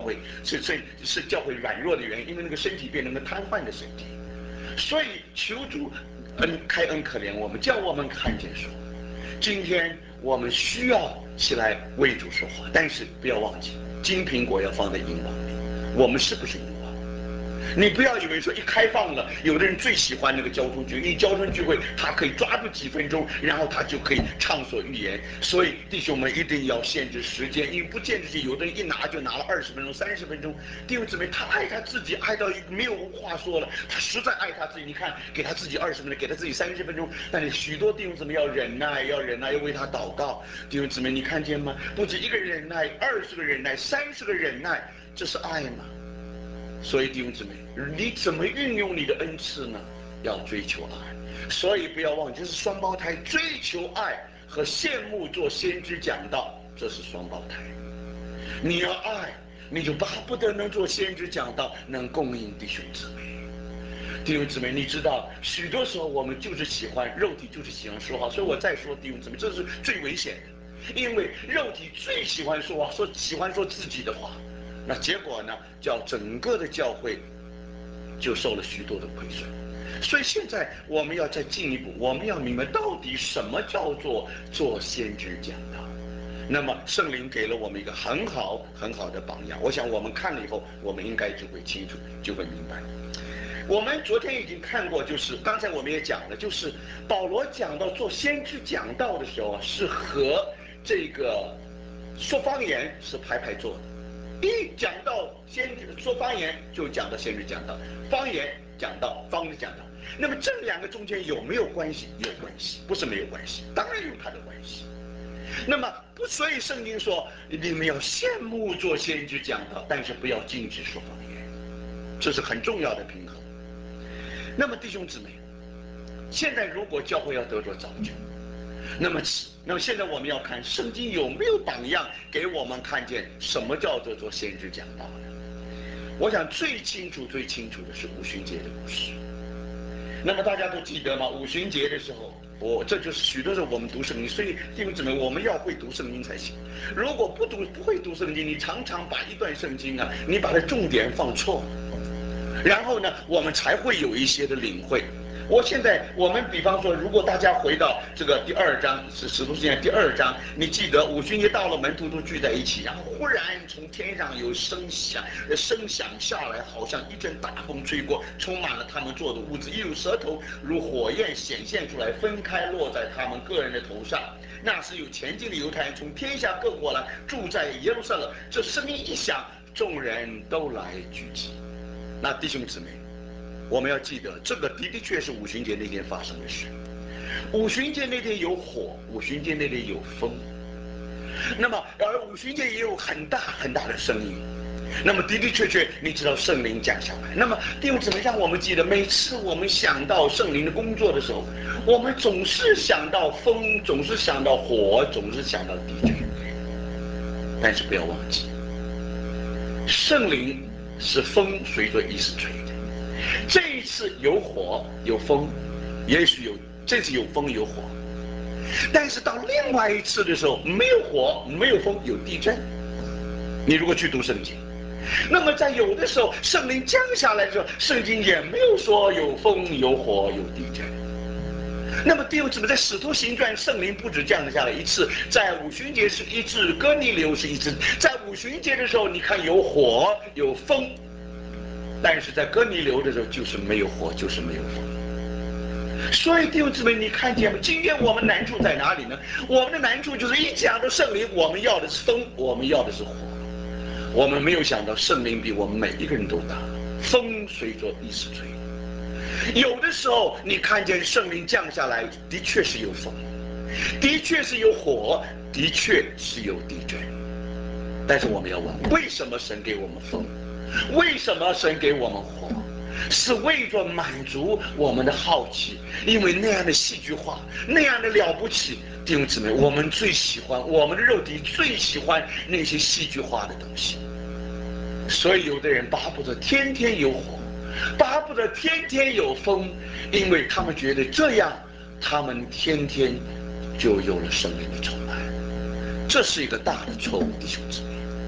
会，是教会软弱的原因，因为那个身体变成了瘫痪的身体。所以求主开恩可怜我们，叫我们看见说，今天我们需要起来为主说话，但是不要忘记，金苹果要放在银网里，我们是不是银网？你不要以为说一开放了，有的人最喜欢那个交通聚会，一交通聚会他可以抓住几分钟，然后他就可以畅所欲言。所以弟兄们一定要限制时间，因为不限制，有的人一拿就拿了20分钟、30分钟。弟兄姊妹，他爱他自己爱到没有话说了，他实在爱他自己。你看，给他自己20分钟，给他自己30分钟，但是许多弟兄姊妹要忍耐，要忍耐，要为他祷告。弟兄姊妹，你看见吗？不止一个忍耐，20个忍耐，30个忍耐，这是爱吗？所以弟兄姊妹，你怎么运用你的恩赐呢？要追求爱。所以不要忘记，这是双胞胎，追求爱和羡慕做先知讲道，这是双胞胎。你要爱，你就巴不得能做先知讲道，能供应弟兄姊妹。弟兄姊妹，你知道许多时候我们就是喜欢肉体，就是喜欢说话。所以我再说弟兄姊妹，这是最危险的，因为肉体最喜欢说话，喜欢说自己的话。那结果呢，叫整个的教会就受了许多的亏损。所以现在我们要再进一步，我们要明白到底什么叫做先知讲道。那么圣灵给了我们一个很好的榜样，我想我们看了以后，我们应该就会清楚，就会明白。我们昨天已经看过，就是刚才我们也讲了，就是保罗讲到做先知讲道的时候啊，是和这个说方言是排坐的。一讲到先知说方言，就讲到先知讲道；方言讲到方知讲道。那么这两个中间有没有关系？有关系，不是没有关系，当然有它的关系。那么不，所以圣经说你们要羡慕做先知讲道，但是不要禁止说方言，这是很重要的平衡。那么弟兄姊妹，现在如果教会要得着造就，那么现在我们要看圣经有没有榜样给我们看见什么叫做先知讲道呢？我想最清楚的是五旬节的故事。那么大家都记得吗？五旬节的时候，这就是许多时候我们读圣经，所以弟兄姊妹，我们要会读圣经才行。如果不会读圣经，你常常把一段圣经啊，你把它重点放错了，然后呢，我们才会有一些的领会。我们比方说，如果大家回到这个第2章，是使徒行传第2章，你记得五旬节到了，门徒都聚在一起，然后忽然从天上有声响下来，好像一阵大风吹过，充满了他们坐的屋子，又有舌头如火焰显现出来，分开落在他们个人的头上。那时有前进的犹太人从天下各国来住在耶路撒冷，这声音一响，众人都来聚集。那弟兄姊妹，我们要记得，这个的确是五旬节那天发生的事。五旬节那天有火，五旬节那天有风，那么而五旬节也有很大的声音。那么的确，你知道圣灵降下来。那么弟兄姊妹，让我们记得，每次我们想到圣灵的工作的时候，我们总是想到风，总是想到火，总是想到地震。但是不要忘记，圣灵是风随着意思吹的。这一次有火有风，也许这次有风有火，但是到另外一次的时候，没有火没有风，有地震。你如果去读圣经，那么在有的时候圣灵降下来的时候，圣经也没有说有风有火有地震。那么弟兄姊妹，在使徒行传，圣灵不止降下来一次，在五旬节是一次，哥尼流是一次。在五旬节的时候，你看有火有风，但是在哥尼流的时候就是没有火，就是没有风。所以弟兄姊妹，你看见吗？今天我们难处在哪里呢？我们的难处就是一讲到圣灵，我们要的是风，我们要的是火，我们没有想到圣灵比我们每一个人都大，风随着意思吹。有的时候你看见圣灵降下来，的确是有风，的确是有火，的确是有地震。但是我们要问，为什么神给我们风？为什么神给我们火？是为着满足我们的好奇，因为那样的戏剧化，那样的了不起。弟兄姊妹，我们最喜欢，我们的肉体最喜欢那些戏剧化的东西。所以有的人巴不得天天有火，巴不得天天有风，因为他们觉得这样他们天天就有了圣灵的充满。这是一个大的错误，弟兄姊妹。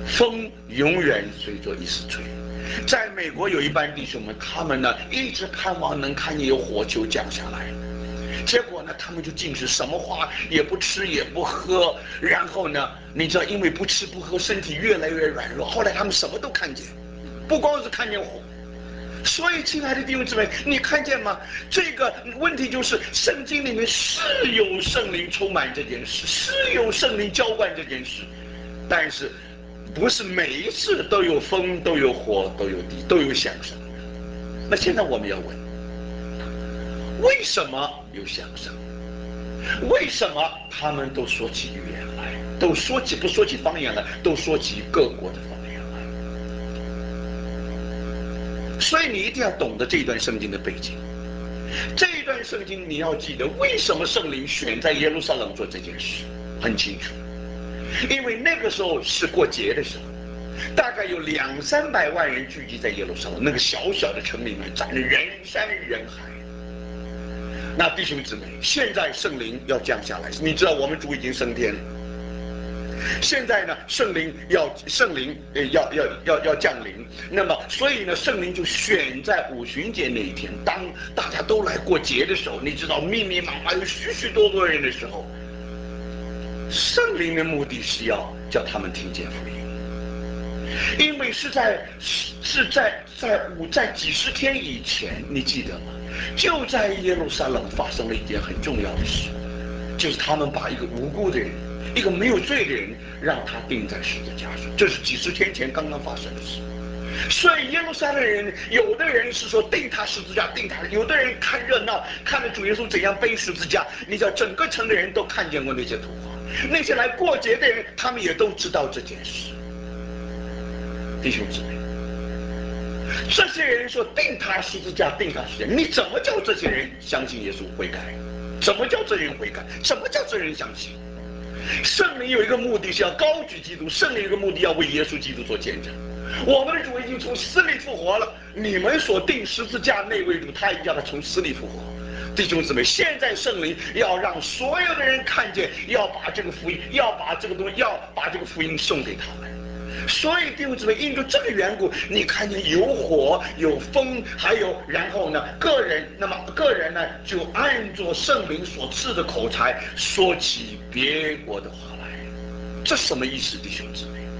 风永远随着意思吹。在美国有一班弟兄们，他们呢一直盼望能看见有火球降下来，结果呢他们就尽是什么话也不吃也不喝，然后呢你知道因为不吃不喝身体越来越软弱，后来他们什么都看见，不光是看见火。所以亲爱的弟兄姊妹，你看见吗？这个问题就是圣经里面是有圣灵充满这件事，是有圣灵浇灌这件事，但是不是每一次都有风都有火都有地都有响声。那现在我们要问，为什么有响声？为什么他们都说起语言来，都说起不说起方言来，都说起各国的方言来？所以你一定要懂得这一段圣经的背景。这一段圣经你要记得，为什么圣灵选在耶路撒冷做这件事，很清楚。因为那个时候是过节的时候，大概有200-300万人聚集在耶路撒冷那个小小的城里面，站着人山人海。那弟兄姊妹，现在圣灵要降下来，你知道我们主已经升天了。现在呢，圣灵要降临，那么所以呢，圣灵就选在五旬节那一天，当大家都来过节的时候，你知道密密麻麻有许许多多人的时候，圣灵的目的是要叫他们听见福音。因为是在几十天以前，你记得吗？就在耶路撒冷发生了一件很重要的事，就是他们把一个无辜的人，一个没有罪的人，让他钉在十字架上。这是几十天前刚刚发生的事。所以耶路撒冷人，有的人是说钉他十字架，钉他；有的人看热闹，看着主耶稣怎样背十字架。你知道，整个城的人都看见过那些图画，那些来过节的人，他们也都知道这件事。弟兄姊妹，这些人说钉他十字架，钉他十字架，你怎么叫这些人相信耶稣悔改？怎么叫这人悔改？怎么叫这人相信？圣灵有一个目的是要高举基督，圣灵有一个目的要为耶稣基督做见证。我们的主已经从死里复活了，你们所钉十字架那位主，他已经叫他从死里复活。弟兄姊妹，现在圣灵要让所有的人看见，要把这个福音，要把这个东西，要把这个福音送给他们。所以弟兄姊妹，因着这个缘故，你看见有火有风，还有然后呢，个人呢就按着圣灵所赐的口才说起别国的话来。这什么意思，弟兄姊妹？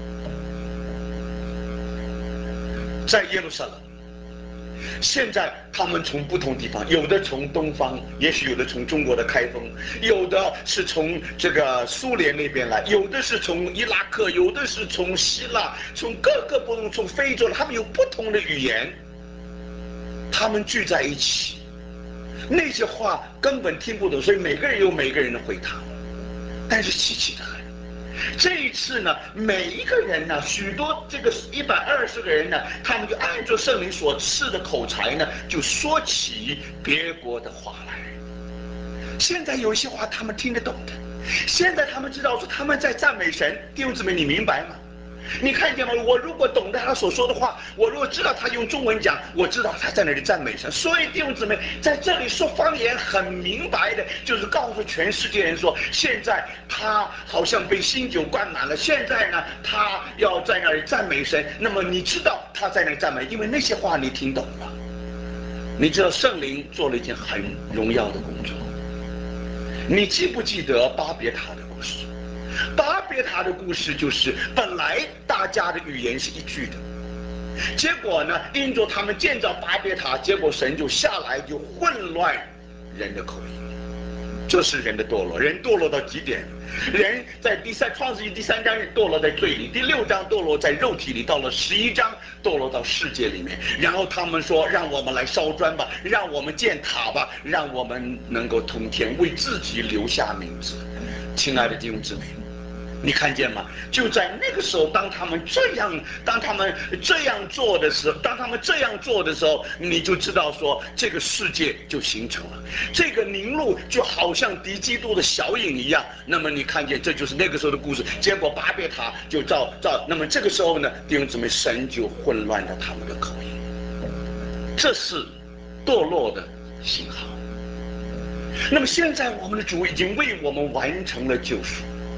在耶路撒冷，现在他们从不同地方，有的从东方，也许有的从中国的开封，有的是从这个苏联那边来，有的是从伊拉克，有的是从希腊，从各个不同，从非洲，他们有不同的语言，他们聚在一起，那些话根本听不懂，所以每个人有每个人的回答，但是稀奇的很。这一次呢，每一个人呢，许多这个120个人呢，他们就按照圣灵所赐的口才呢，就说起别国的话来。现在有一些话他们听得懂的，现在他们知道说他们在赞美神。弟兄姊妹，你明白吗？你看见吗？我如果懂得他所说的话，我如果知道他用中文讲，我知道他在那里赞美神。所以弟兄姊妹，在这里说方言很明白的，就是告诉全世界人说，现在他好像被新酒灌满了，现在呢，他要在那里赞美神。那么你知道他在那里赞美，因为那些话你听懂了。你知道圣灵做了一件很荣耀的工作。你记不记得巴别塔的故事？巴别塔的故事就是本来大家的语言是一句的，结果呢，因着他们建造巴别塔，结果神就下来就混乱人的口音。这是人的堕落，人堕落到极点。人在创世纪第3章堕落在罪里，第6章堕落在肉体里，到了11章堕落到世界里面。然后他们说，让我们来烧砖吧，让我们建塔吧，让我们能够通天，为自己留下名字。亲爱的弟兄姊妹，你看见吗？就在那个时候，当他们这样做的时候，你就知道说，这个世界就形成了。这个宁录就好像敌基督的小影一样。那么你看见，这就是那个时候的故事。结果巴别塔就那么这个时候呢，弟兄姊妹，神就混乱了他们的口音。这是堕落的信号。那么现在我们的主已经为我们完成了救赎。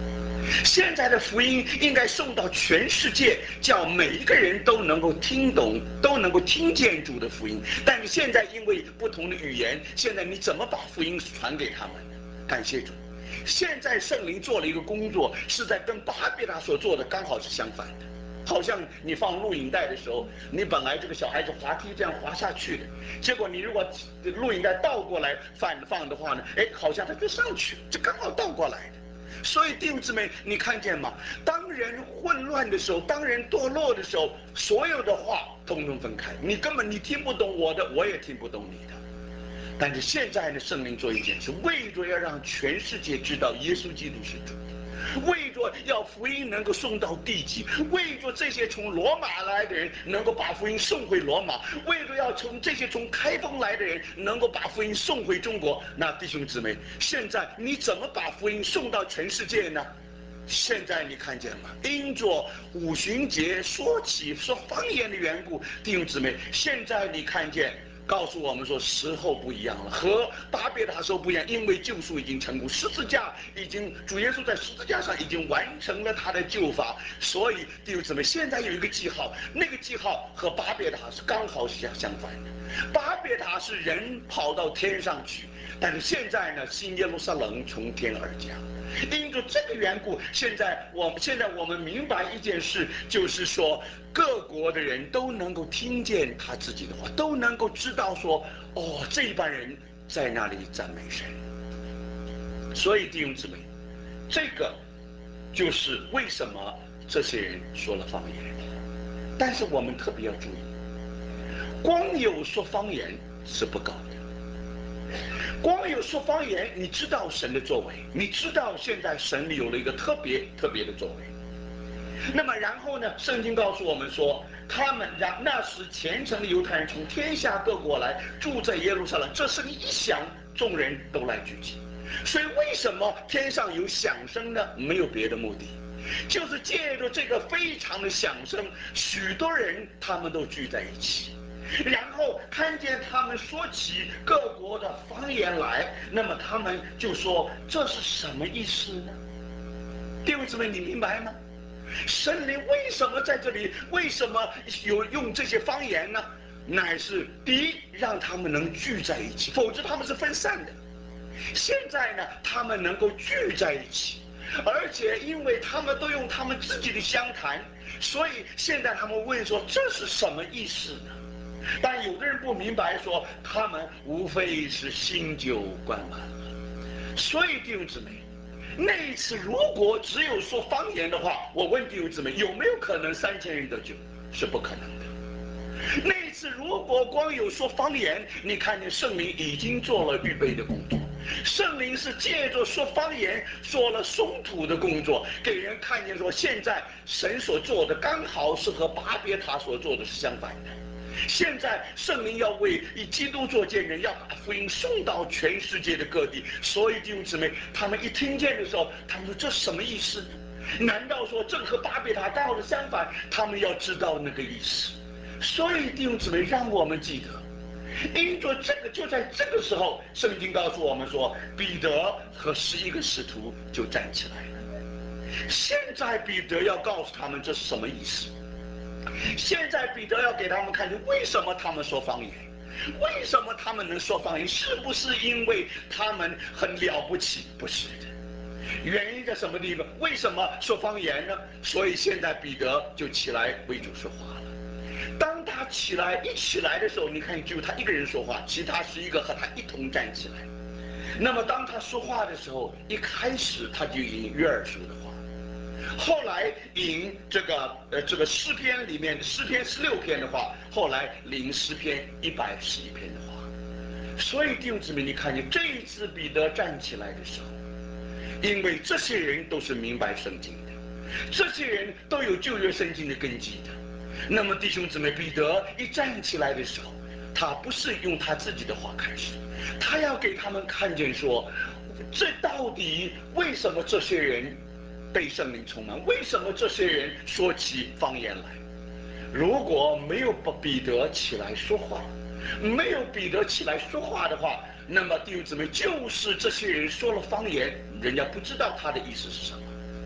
现在的福音应该送到全世界，叫每一个人都能够听懂，都能够听见主的福音。但是现在因为不同的语言，现在你怎么把福音传给他们呢？感谢主，现在圣灵做了一个工作，是在跟巴别塔所做的刚好是相反的。好像你放录影带的时候，你本来这个小孩子滑梯这样滑下去的，结果你如果录影带倒过来放的话呢，哎，好像他就上去了，这刚好倒过来的。所以弟兄姊妹，你看见吗？当人混乱的时候，当人堕落的时候，所有的话通通分开，你根本你听不懂我的，我也听不懂你的。但是现在呢，圣灵做一件事，为着要让全世界知道耶稣基督是主，为着要福音能够送到地极，为着这些从罗马来的人能够把福音送回罗马，为着要从这些从开封来的人能够把福音送回中国。那弟兄姊妹，现在你怎么把福音送到全世界呢？现在你看见吗？因着五旬节说方言的缘故，弟兄姊妹，现在你看见告诉我们说时候不一样了，和巴别塔时候不一样，因为救赎已经成功，十字架已经，主耶稣在十字架上已经完成了他的救法，所以弟兄姊妹，现在有一个记号，那个记号和巴别塔是刚好相反的。巴别塔是人跑到天上去，但是现在呢，新耶路撒冷从天而降。因着这个缘故，现在我们明白一件事，就是说各国的人都能够听见他自己的话，都能够知道说，哦，这一班人在那里赞美神。所以弟兄姊妹，这个就是为什么这些人说了方言。但是我们特别要注意，光有说方言是不够的。光有说方言，你知道神的作为，你知道现在神里有了一个特别的作为。那么然后呢，圣经告诉我们说，那时虔诚的犹太人从天下各国来住在耶路撒冷，这声音一响，众人都来聚集。所以为什么天上有响声呢？没有别的目的，就是借着这个非常的响声，许多人他们都聚在一起，然后看见他们说起各国的方言来，那么他们就说这是什么意思呢？弟兄姊妹，你明白吗？神灵为什么在这里？为什么有用这些方言呢？乃是第一，让他们能聚在一起，否则他们是分散的。现在呢，他们能够聚在一起，而且因为他们都用他们自己的相谈，所以现在他们问说这是什么意思呢？但有的人不明白，说他们无非是新酒灌满了。所以弟兄姊妹，那一次如果只有说方言的话，我问弟兄姊妹，有没有可能3000人得救？是不可能的。那一次如果光有说方言，你看见圣灵已经做了预备的工作，圣灵是借着说方言做了松土的工作，给人看见说现在神所做的刚好是和巴别塔所做的是相反的。现在圣灵要为以基督做见证，要把福音送到全世界的各地。所以弟兄姊妹，他们一听见的时候，他们说这什么意思呢？难道说这和巴别塔刚好的相反？他们要知道那个意思。所以弟兄姊妹，让我们记得，因着这个，就在这个时候，圣经告诉我们说，彼得和11个使徒就站起来了。现在彼得要告诉他们这是什么意思。现在彼得要给他们看见为什么他们说方言，为什么他们能说方言，是不是因为他们很了不起？不是的。原因在什么地方？为什么说方言呢？所以现在彼得就起来为主说话了。当他一起来的时候，你看只有他一个人说话，其他11个和他一同站起来。那么当他说话的时候，一开始他就引约珥书的话，后来引这个诗篇里面诗篇16篇的话，后来引诗篇111篇的话。所以弟兄姊妹，你看见这一次彼得站起来的时候，因为这些人都是明白圣经的，这些人都有旧约圣经的根基的。那么弟兄姊妹，彼得一站起来的时候，他不是用他自己的话开始，他要给他们看见说，这到底为什么这些人被圣灵充满？为什么这些人说起方言来？如果没有彼得起来说话，没有彼得起来说话的话，那么弟兄姊妹，就是这些人说了方言，人家不知道他的意思是什么。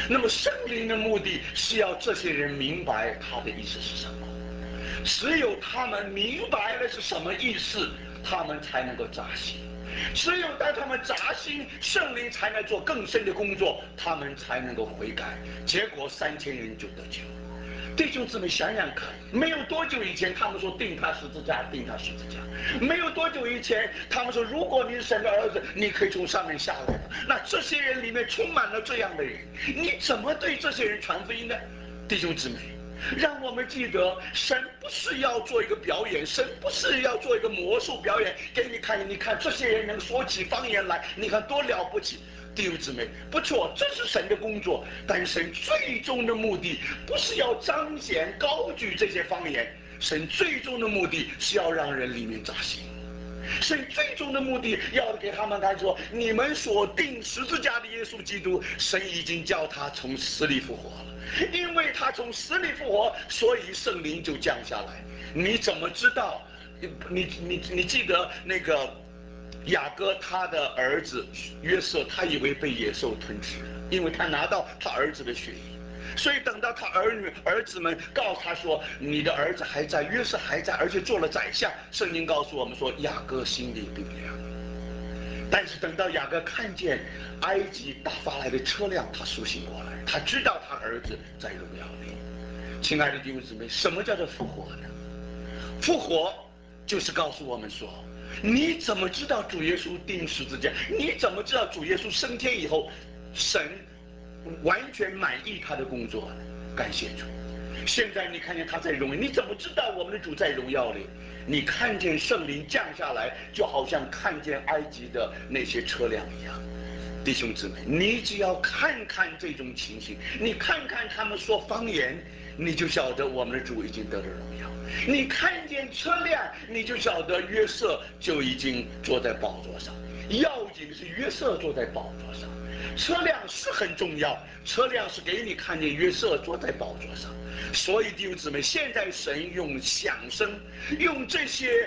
那么圣灵的目的是要这些人明白他的意思是什么。只有他们明白了是什么意思，他们才能够扎心。只有当他们扎心，圣灵才能做更深的工作，他们才能够悔改。结果3000人就得救。弟兄姊妹想想看，没有多久以前他们说钉他十字架，钉他十字架。没有多久以前他们说，如果你是神的儿子，你可以从上面下来的。那这些人里面充满了这样的人，你怎么对这些人传福音呢？弟兄姊妹，让我们记得，神不是要做一个表演，神不是要做一个魔术表演给你看。你看这些人能说起方言来，你看多了不起。弟兄姊妹，不错，这是神的工作，但神最终的目的不是要彰显高举这些方言，神最终的目的是要让人里面扎心。神最终的目的要给他们看说，你们所钉十字架的耶稣基督，神已经叫他从死里复活了。因为他从死里复活，所以圣灵就降下来。你怎么知道？你记得那个雅各他的儿子约瑟，他以为被野兽吞吃了，因为他拿到他儿子的血液，所以等到他儿子们告诉他说，你的儿子还在，约瑟还在，而且做了宰相。圣经告诉我们说，雅各心里冰凉。但是等到雅各看见埃及打发来的车辆，他苏醒过来，他知道他儿子在荣耀里。亲爱的弟兄姊妹，什么叫做复活呢？复活就是告诉我们说，你怎么知道主耶稣钉十字架？你怎么知道主耶稣升天以后，神完全满意他的工作呢？感谢主。现在你看见他在荣耀，你怎么知道我们的主在荣耀里？你看见圣灵降下来，就好像看见埃及的那些车辆一样。弟兄姊妹，你只要看看这种情形，你看看他们说方言，你就晓得我们的主已经得了荣耀。你看见车辆，你就晓得约瑟就已经坐在宝座上。要紧的是约瑟坐在宝座上。车辆是很重要，车辆是给你看见约瑟坐在宝座上。所以弟兄姊妹，现在神用响声，用这些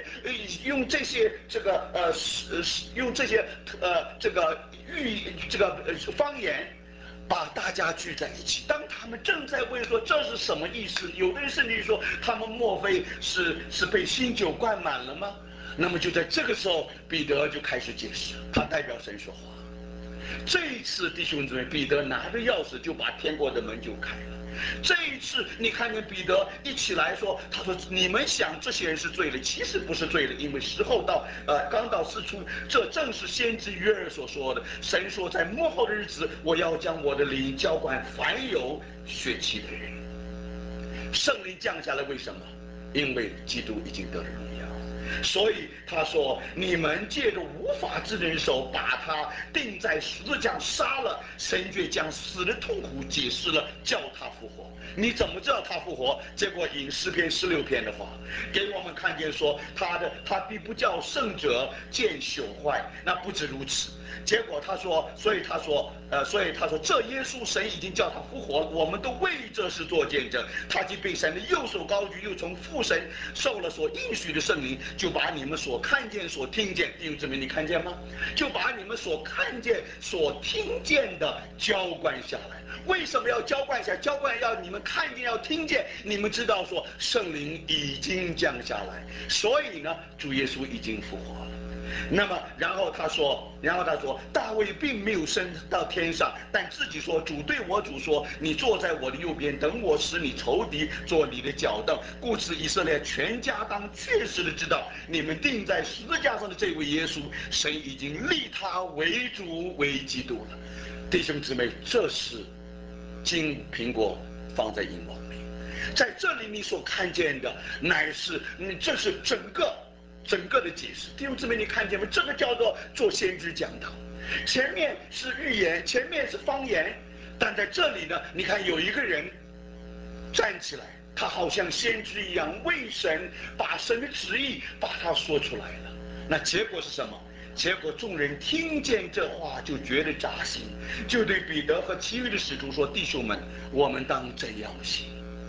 方言，把大家聚在一起。当他们正在问说这是什么意思，有的人甚至说他们莫非是被新酒灌满了吗？那么就在这个时候，彼得就开始解释，他代表神说话。这一次弟兄姊妹，彼得拿着钥匙就把天国的门就开了。这一次你看见彼得一起来说，他说你们想这些人是罪了，其实不是罪了，因为时候到，刚到事出，这正是先知约珥所说的。神说，在末后的日子，我要将我的灵浇灌凡有血气的人。圣灵降下来，为什么？因为基督已经得了荣耀。所以他说，你们借着无法之人手把他钉在十字架杀了，神却将死的痛苦解释了，叫他复活。你怎么知道他复活？结果引诗篇16篇的话给我们看见说，他必不叫圣者见朽坏。那不止如此，结果他说，所以他说这耶稣神已经叫他复活了，我们都为这事做见证。他既被神的右手高举，又从父神受了所应许的圣灵，就把你们所看见所听见，弟兄姊妹你看见吗？就把你们所看见所听见的浇灌下来。为什么要浇灌下？浇灌要你们看见，要听见。你们知道说圣灵已经降下来，所以呢，主耶稣已经复活了。那么，然后他说，大卫并没有升到天上，但自己说，主对我主说，你坐在我的右边，等我使你仇敌做你的脚凳。故此，以色列全家当确实的知道，你们钉在十字架上的这位耶稣，神已经立他为主为基督了。弟兄姊妹，这是金苹果放在银网里，在这里你所看见的乃是，这是整个的解释。弟兄姊妹，你看见吗？这个叫做先知讲道，前面是预言，前面是方言，但在这里呢，你看有一个人站起来，他好像先知一样，为神把神的旨意把它说出来了。那结果是什么？结果众人听见这话就觉得扎心，就对彼得和其余的使徒说：弟兄们，我们当怎样行？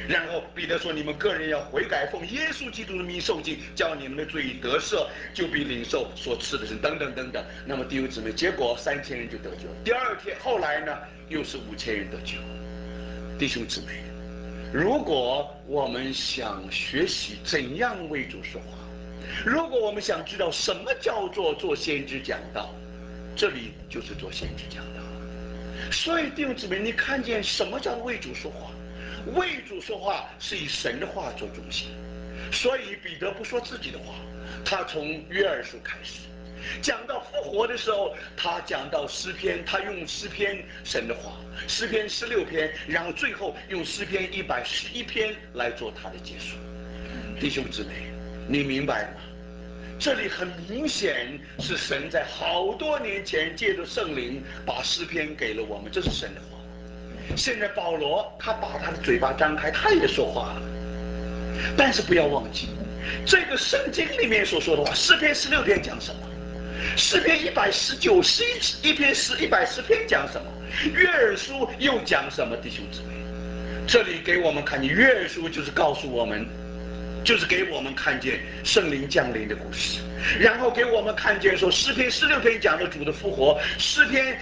然后彼得说：“你们个人要悔改，奉耶稣基督的名受浸，叫你们的罪得赦，就必领受所赐的神。”等等等等。那么弟兄姊妹，结果3000人就得救。第二天后来呢，又是5000人得救。弟兄姊妹，如果我们想学习怎样为主说话，如果我们想知道什么叫做先知讲道，这里就是做先知讲道。所以弟兄姊妹，你看见什么叫为主说话？为主说话是以神的话做中心。所以彼得不说自己的话，他从约珥书开始讲到复活的时候，他讲到诗篇，他用诗篇神的话，诗篇16篇，然后最后用诗篇111篇来做他的结束。弟兄姊妹，你明白吗？这里很明显是神在好多年前借着圣灵把诗篇给了我们，这是神的话。现在保罗他把他的嘴巴张开，他也说话了。但是不要忘记，这个圣经里面所说的话，诗篇16篇讲什么？诗篇110篇讲什么？约珥书又讲什么？弟兄姊妹，这里给我们看见，约珥书就是告诉我们，就是给我们看见圣灵降临的故事，然后给我们看见说诗篇16篇讲了主的复活，诗篇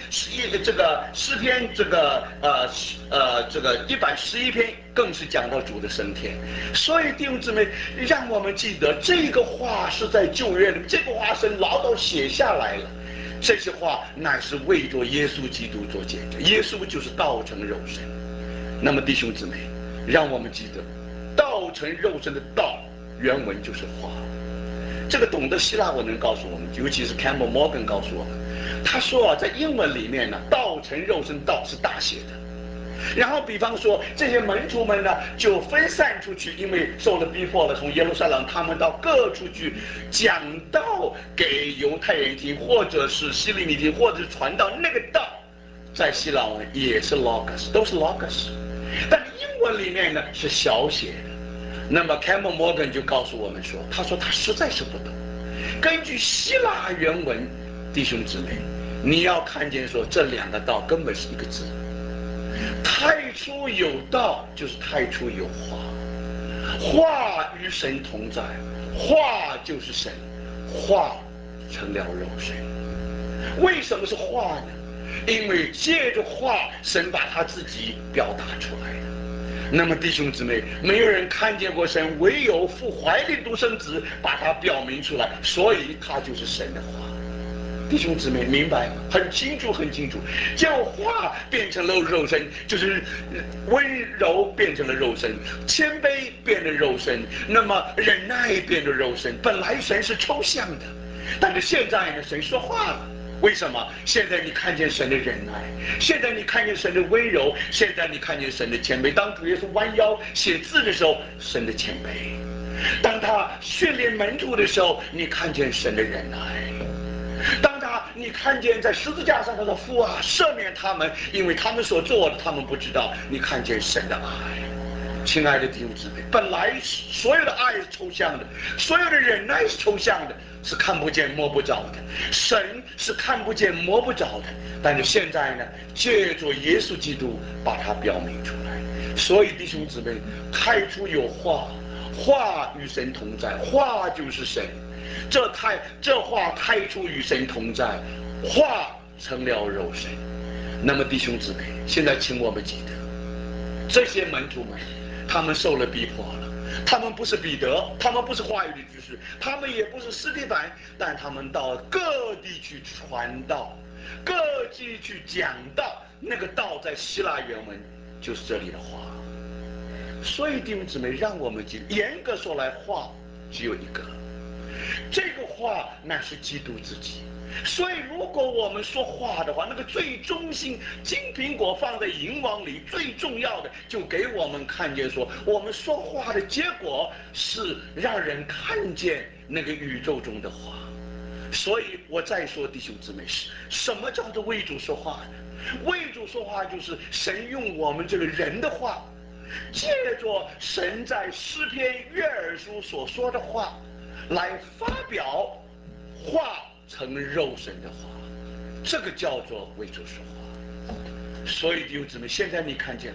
111篇更是讲到主的升天。所以弟兄姊妹，让我们记得这个话是在旧约里，这个话是牢牢写下来了。这些话乃是为着耶稣基督做见证，耶稣就是道成肉身。那么弟兄姊妹，让我们记得道成肉身的道原文就是话。这个懂得希腊文能告诉我们，尤其是 Campbell Morgan 告诉我们，他说在英文里面呢，道成肉身道是大写的。然后比方说这些门徒们呢就分散出去，因为受了逼迫了，从耶路撒冷他们到各处去讲道给犹太人听，或者是希利尼听，或者是传道。那个道在希腊文也是 logos， 都是 logos， 但英文里面呢是小写的。那么 Campbell Morgan 就告诉我们说，他说他实在是不懂，根据希腊原文，弟兄姊妹，你要看见说这两个道根本是一个字。太初有道，就是太初有话，话与神同在，话就是神，话成了肉身。为什么是话呢？因为借着话，神把他自己表达出来的。那么弟兄姊妹，没有人看见过神，唯有父怀里独生子把他表明出来，所以他就是神的话。弟兄姊妹明白吗？很清楚很清楚，叫话变成了肉身，就是温柔变成了肉身，谦卑变了肉身，那么忍耐变了肉身。本来神是抽象的，但是现在呢，神说话了。为什么？现在你看见神的忍耐，现在你看见神的温柔，现在你看见神的谦卑。当主耶稣弯腰写字的时候，神的谦卑；当他训练门徒的时候，你看见神的忍耐；当你看见在十字架上他说父啊，赦免他们，因为他们所做的他们不知道。你看见神的爱。亲爱的弟兄姊妹，本来所有的爱是抽象的，所有的忍耐是抽象的，是看不见摸不着的。神是看不见摸不着的，但是现在呢，借着耶稣基督把它表明出来。所以弟兄姊妹，太初有话，话与神同在，话就是神。这话太初与神同在，话成了肉身。那么弟兄姊妹，现在请我们记得，这些门徒们，他们受了逼迫了，他们不是彼得，他们不是话语的居士，他们也不是司提反，但他们到各地去传道，各地去讲道。那个道在希腊原文就是这里的话。所以弟兄姊妹，让我们记得，严格说来，话只有一个，这个话乃是基督自己。所以如果我们说话的话，那个最中心金苹果放在银网里，最重要的就给我们看见说，我们说话的结果是让人看见那个宇宙中的话。所以我再说，弟兄姊妹，什么叫做为主说话呢？为主说话就是神用我们这个人的话，借着神在诗篇约珥书所说的话来发表话成肉身的话，这个叫做为主说话。所以弟兄姊妹，现在你看见了，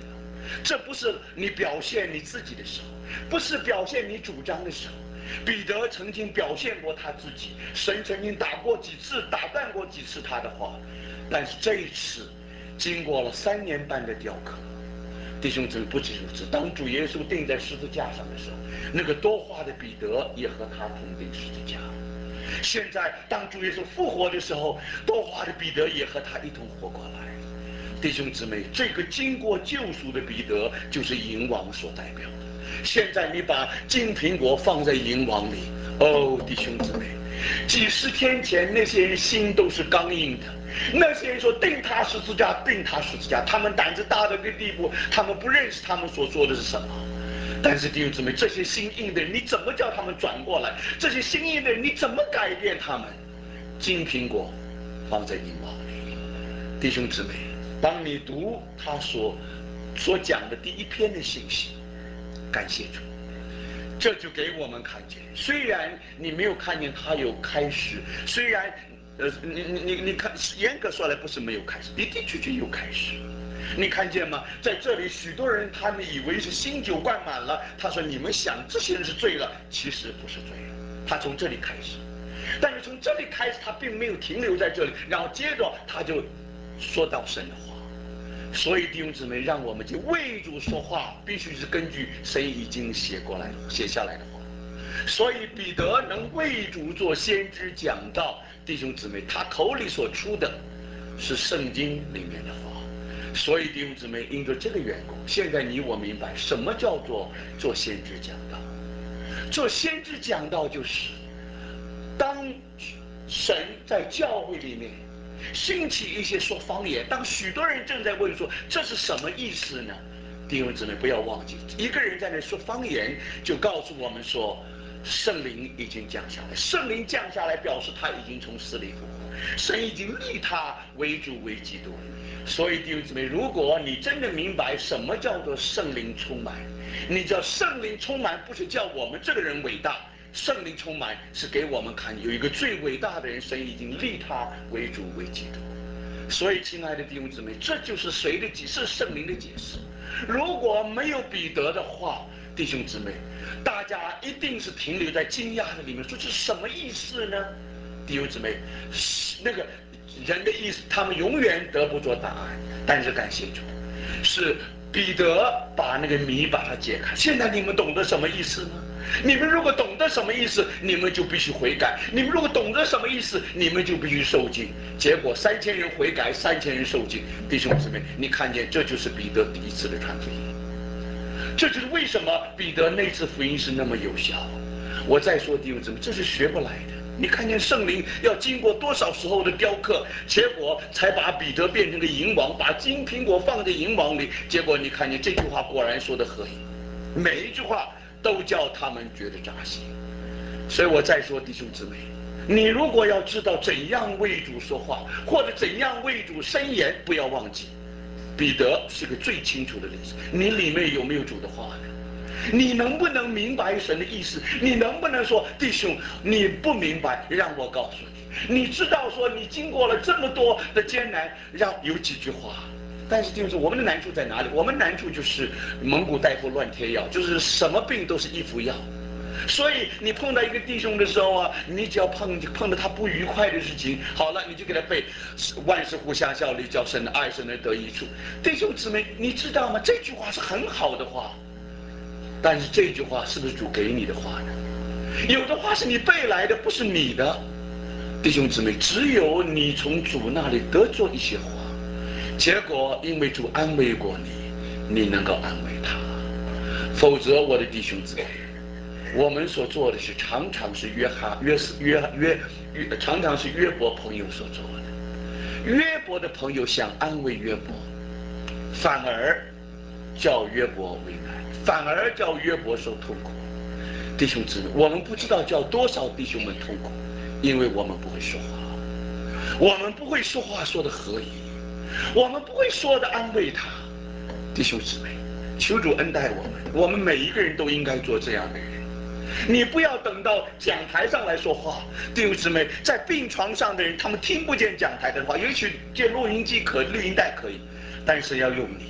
这不是你表现你自己的时候，不是表现你主张的时候。彼得曾经表现过他自己，神曾经打断过几次他的话，但是这一次，经过了3年半的雕刻，弟兄姊妹，不止如此，当主耶稣钉在十字架上的时候，那个多话的彼得也和他同钉十字架。现在当主耶稣复活的时候，多话的彼得也和他一同活过来。弟兄姊妹，这个经过救赎的彼得就是银王所代表的。现在你把金苹果放在银王里，哦，弟兄姊妹，几十天前那些人心都是刚硬的，那些人说钉他十字架，钉他十字架，他们胆子大到个地步，他们不认识他们所说的是什么。但是弟兄姊妹，这些心硬的人，你怎么叫他们转过来？这些心硬的人，你怎么改变他们？金苹果放在银王里，弟兄姊妹，当你读他所讲的第一篇的信息，感谢主，这就给我们看见，虽然你没有看见他有开始，虽然你看，严格说来不是没有开始，的的确确有开始。你看见吗？在这里，许多人他们以为是新酒灌满了。他说：“你们想这些人是醉了，其实不是醉了。”他从这里开始，但是从这里开始，他并没有停留在这里，然后接着他就说到神的话。所以弟兄姊妹，让我们就为主说话，必须是根据神已经写下来的话。所以彼得能为主做先知讲道，弟兄姊妹，他口里所出的是圣经里面的话。所以弟兄姊妹，因着这个缘故，现在你我明白什么叫做先知讲道。做先知讲道就是当神在教会里面兴起一些说方言，当许多人正在问说这是什么意思呢？弟兄姊妹，不要忘记，一个人在那说方言，就告诉我们说圣灵已经降下来。圣灵降下来表示他已经从死里复活，神已经立他为主为基督。所以弟兄姊妹，如果你真的明白什么叫做圣灵充满，你知道圣灵充满不是叫我们这个人伟大，圣灵充满是给我们看有一个最伟大的人，神已经立他为主为基督。所以亲爱的弟兄姊妹，这就是谁的解释？圣灵的解释。如果没有彼得的话，弟兄姊妹，大家一定是停留在惊讶的里面，说这是什么意思呢？弟兄姊妹，那个人的意思，他们永远得不着答案。但是感谢主，是彼得把那个谜把它解开。现在你们懂得什么意思呢？你们如果懂得什么意思，你们就必须悔改；你们如果懂得什么意思，你们就必须受尽。结果3000人悔改，3000人受尽。弟兄姊妹，你看见这就是彼得第一次的传福音，这就是为什么彼得那次福音是那么有效。我再说弟兄姊妹，这是学不来的。你看见圣灵要经过多少时候的雕刻，结果才把彼得变成个银王，把金苹果放在银王里。结果你看见这句话果然说得合宜，每一句话都叫他们觉得扎心。所以我再说弟兄姊妹，你如果要知道怎样为主说话，或者怎样为主申言，不要忘记彼得是个最清楚的例子。你里面有没有主的话呢？你能不能明白神的意思？你能不能说弟兄你不明白，让我告诉你，你知道说你经过了这么多的艰难，让有几句话。但是弟兄说我们的难处在哪里？我们难处就是蒙古大夫乱贴药，就是什么病都是一副药。所以你碰到一个弟兄的时候啊，你只要碰到他不愉快的事情，好了，你就给他背万事互相效力，叫神的爱，神的得益处。弟兄姊妹，你知道吗？这句话是很好的话，但是这句话是不是主给你的话呢？有的话是你背来的，不是你的。弟兄姊妹，只有你从主那里得着一些话，结果因为主安慰过你，你能够安慰他。否则，我的弟兄姊妹，我们所做的是常常是常常是约伯朋友所做的。约伯的朋友想安慰约伯，反而叫约伯为难，反而叫约伯受痛苦。弟兄姊妹，我们不知道叫多少弟兄们痛苦，因为我们不会说话，我们不会说话说的合宜，我们不会说的安慰他。弟兄姊妹，求主恩待我们每一个人都应该做这样的人。你不要等到讲台上来说话。弟兄姊妹，在病床上的人，他们听不见讲台的话，也许借录音机录音带可以，但是要用你。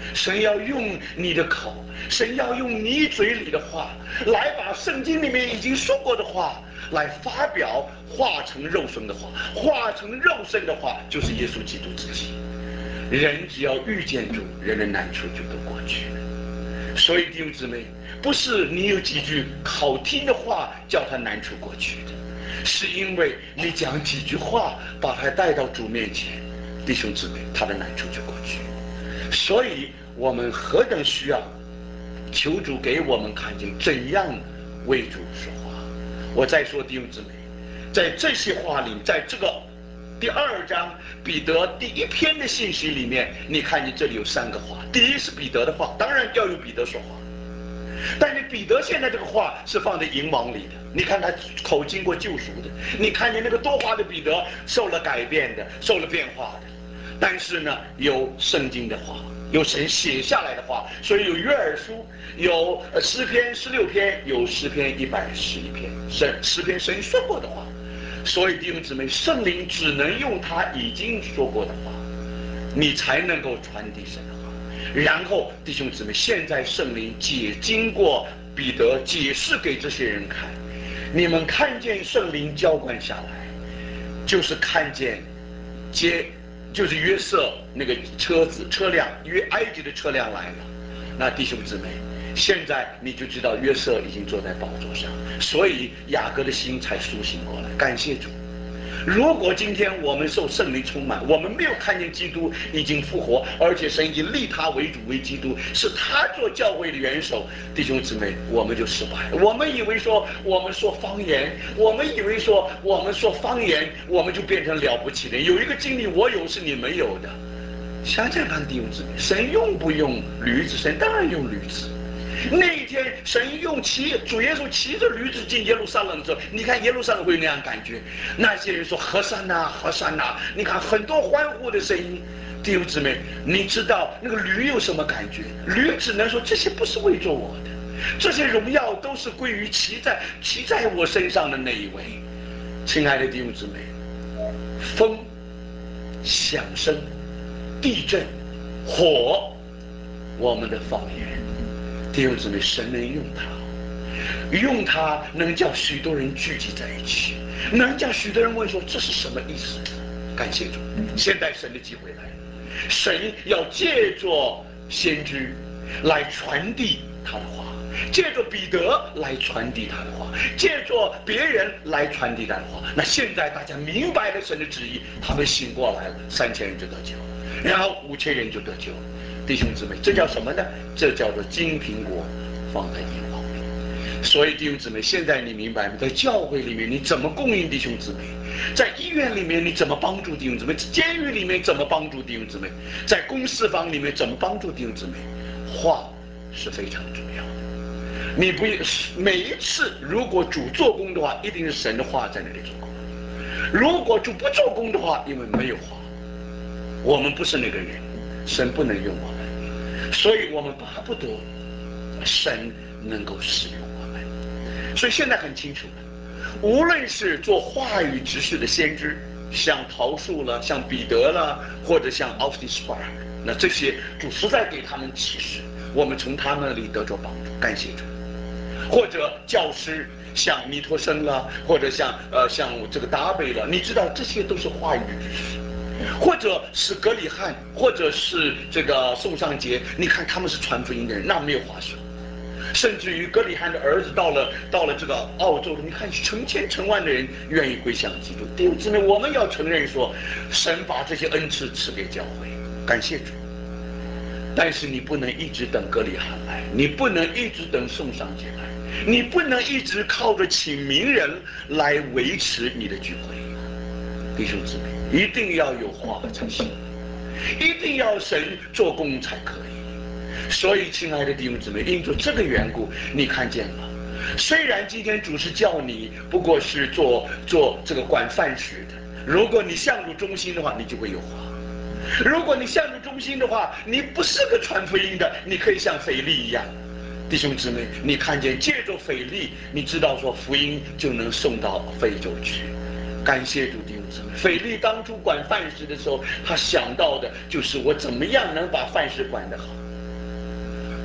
神要用你的口，神要用你嘴里的话，来把圣经里面已经说过的话来发表，化成肉身的话，化成肉身的话就是耶稣基督自己。人只要遇见主，人的难处就都过去了。所以弟兄姊妹，不是你有几句好听的话叫他难处过去的，是因为你讲几句话把他带到主面前，弟兄姊妹，他的难处就过去了。所以我们何等需要求主给我们看见怎样为主说话。我再说弟兄姊妹，在这些话里，在这个第2章彼得第1篇的信息里面，你看见这里有3个话。第一是彼得的话，当然要由彼得说话，但是彼得现在这个话是放在银网里的，你看他口经过救赎的，你看见那个多话的彼得受了改变的，受了变化的。但是呢，有圣经的话，有神写下来的话，所以有约珥书，有诗篇16篇，有诗篇111篇，诗篇神说过的话。所以弟兄姊妹，圣灵只能用他已经说过的话，你才能够传递神的话。然后弟兄姊妹，现在圣灵经过彼得解释给这些人看，你们看见圣灵浇灌下来，就是看见就是约瑟那个车辆，埃及的车辆来了。那弟兄姊妹，现在你就知道约瑟已经坐在宝座上，所以雅各的心才苏醒过来。感谢主。如果今天我们受圣灵充满，我们没有看见基督已经复活，而且神已经立他为主为基督，是他做教会的元首，弟兄姊妹，我们就失败了。我们以为说我们说方言，我们以为说我们说方言，我们就变成了不起的。有一个经历我有是你没有的。想想看弟兄姊妹，神用不用驴子？神当然用驴子。那一天神用主耶稣骑着驴子进耶路撒冷的时候，你看耶路撒冷会那样感觉，那些人说和散那和散那，你看很多欢呼的声音。弟兄姊妹，你知道那个驴有什么感觉？驴只能说这些不是为着我的，这些荣耀都是归于骑在我身上的那一位。亲爱的弟兄姊妹，风、响声、地震、火，我们的方言，弟兄姊妹，神能用它能叫许多人聚集在一起，能叫许多人问说这是什么意思？感谢主，现在神的机会来了，神要借着先知来传递他的话，借着彼得来传递他的话，借着别人来传递他的话。那现在大家明白了神的旨意，他们醒过来了，3000人就得救，然后5000人就得救了。弟兄姊妹，这叫什么呢？这叫做金苹果放在银网里。所以弟兄姊妹，现在你明白吗？在教会里面你怎么供应弟兄姊妹，在医院里面你怎么帮助弟兄姊妹，监狱里面怎么帮助弟兄姊妹，在公司房里面怎么帮助弟兄姊妹，话是非常重要的。你不每一次如果主做工的话，一定是神的话在那里做工，如果主不做工的话，因为没有话，我们不是那个人，神不能用我们，所以我们巴不得神能够使用我们。所以现在很清楚了，无论是做话语执事的先知，像陶树了，像彼得了，或者像 Austin Spark， 那这些主实在给他们启示，我们从他们那里得着帮助，感谢主。或者教师像尼托生了，或者像这个达贝了，你知道这些都是话语执事。或者是格里汉，或者是这个宋尚杰，你看他们是传福音的人，那没有话说。甚至于格里汉的儿子到了这个澳洲，你看成千成万的人愿意归向基督。弟兄姊妹，我们要承认说，神把这些恩赐赐给教会，感谢主。但是你不能一直等格里汉来，你不能一直等宋尚杰来，你不能一直靠着请名人来维持你的聚会。弟兄姊妹，一定要有话才行，一定要神做工才可以。所以亲爱的弟兄姊妹，因着这个缘故，你看见了，虽然今天主是叫你不过是做这个管饭食的，如果你向主忠心的话，你就会有话。如果你向主忠心的话，你不是个传福音的，你可以像腓力一样。弟兄姊妹，你看见借着腓力，你知道说福音就能送到非洲去。感谢主，弟兄姊妹，腓力当初管饭食的时候，他想到的就是我怎么样能把饭食管得好。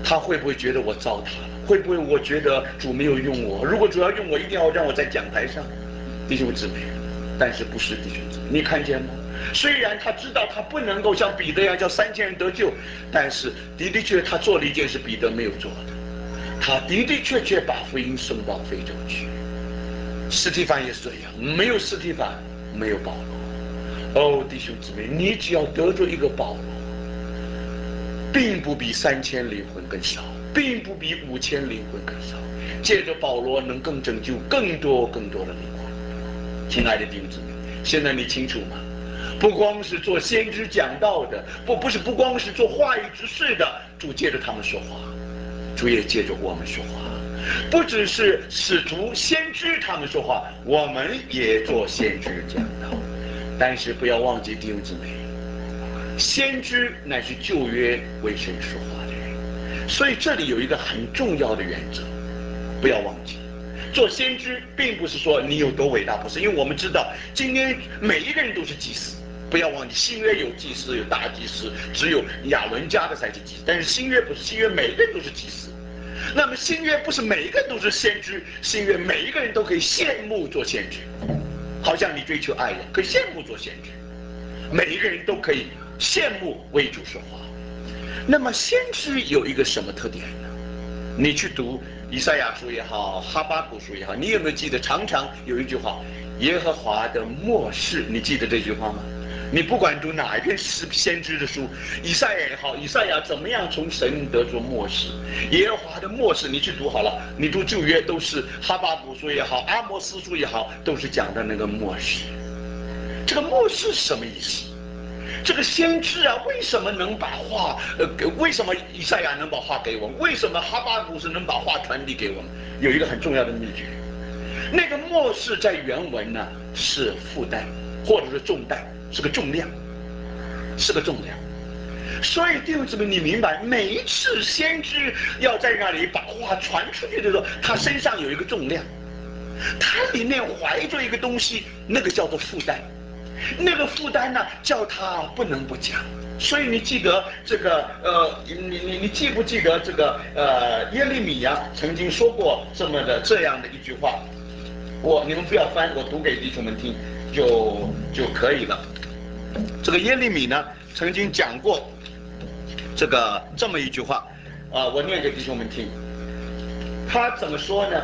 他会不会觉得我糟蹋了？会不会我觉得主没有用我？如果主要用我，一定要让我在讲台上，弟兄姊妹。但是不是弟兄姊妹，你看见吗？虽然他知道他不能够像彼得一样叫3000人得救，但是的确他做了一件事彼得没有做的，他的确把福音送到非洲去。司提反也是这样，没有司提反，没有保罗。哦，弟兄姊妹，你只要得着一个保罗，并不比3000灵魂更少，并不比5000灵魂更少。借着保罗能更拯救更多的灵魂。亲爱的弟兄姊妹，现在你清楚吗？不光是做先知讲道的，不光是做话语执事的，主借着他们说话，主也借着我们说话。不只是使徒先知他们说话，我们也做先知讲道。但是不要忘记弟兄姊妹，先知乃是旧约为神说话的人，所以这里有一个很重要的原则，不要忘记。做先知并不是说你有多伟大，不是，因为我们知道今天每一个人都是祭司。不要忘记，新约有祭司，有大祭司，只有亚伦家的才是祭司。但是新约不是，新约每一个人都是祭司。那么新约不是每一个人都是先知，新约每一个人都可以羡慕做先知，好像你追求爱一样，可以羡慕做先知。每一个人都可以羡慕为主说话。那么先知有一个什么特点呢？你去读以赛亚书也好，哈巴谷书也好，你有没有记得常常有一句话，耶和华的默示，你记得这句话吗？你不管读哪一篇先知的书，以赛亚也好，以赛亚怎么样从神得着默示，耶和华的默示，你去读好了，你读旧约都是哈巴谷书也好，阿摩斯书也好，都是讲的那个默示。这个默示什么意思？这个先知啊，为什么能把话为什么以赛亚能把话给我们？为什么哈巴谷是能把话传递给我们？有一个很重要的秘诀，那个默示在原文呢是负担或者是重担，是个重量，是个重量。所以弟兄姊妹，你明白，每一次先知要在那里把话传出去的时候，他身上有一个重量，他里面怀着一个东西，那个叫做负担。那个负担呢，叫他不能不讲。所以你记得这个你记不记得这个耶利米呀曾经说过这样的一句话？你们不要翻，我读给弟兄们听就可以了。这个耶利米呢曾经讲过这么一句话，我念给弟兄们听。他怎么说呢